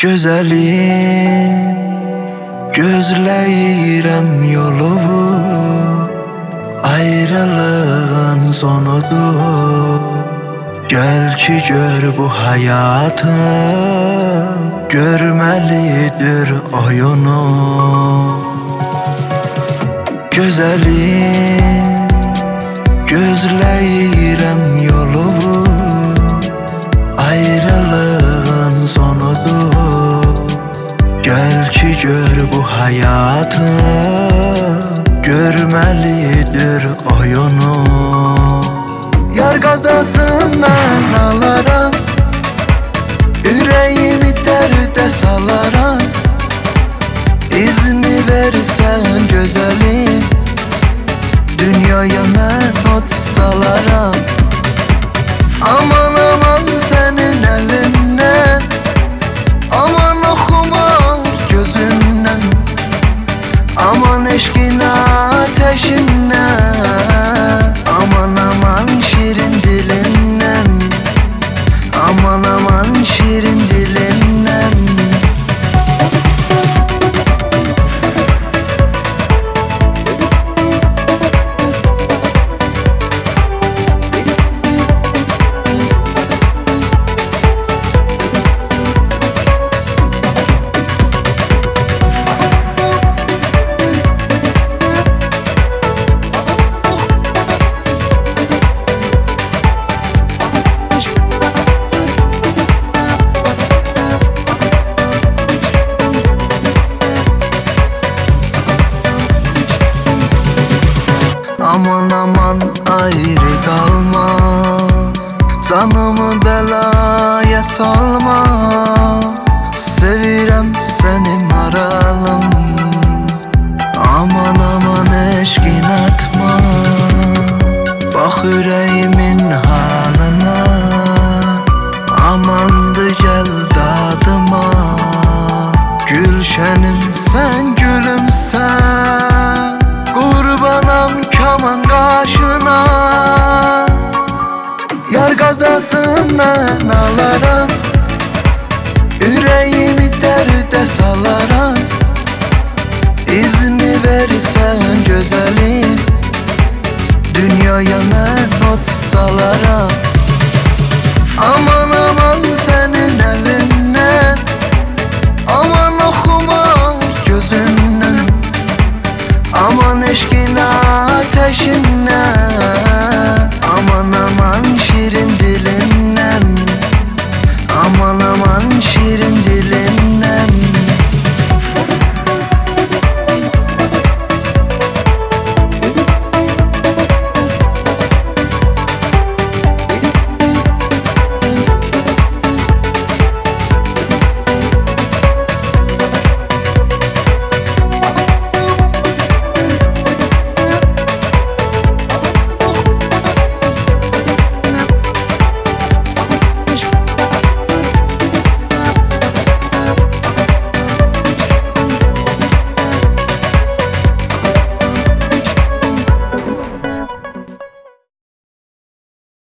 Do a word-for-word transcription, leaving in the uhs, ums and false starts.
Gözəlim, gözləyirəm yolumu, ayrılığın sonudur. Gəl ki gör bu həyatın görməlidir oyunu. Gözəlim, gözləyirəm yolumu, ayrılığın sonudur. Gəl ki gör bu həyatın görməlidir oyunu. Yar qadasın mən alaram, ürəyimi dərdə salaram. İzni versən gözəlim, dünyaya mən ot salaram. Aman aman sənin əlindən, aman oxumar gözündən, aman eşqin ateşindən, aman aman şirin dilindən, aman aman şirin dilindən. Aman aman ayrı kalma, canımı belaya salma. Sevirəm səni maralım, aman aman eşqin atma. Bax ürəyimin halına, amandı gəl dadıma. Gülşənim sən gülümsən, qurbanam kaman qaşına. Yar qadasın mən alar,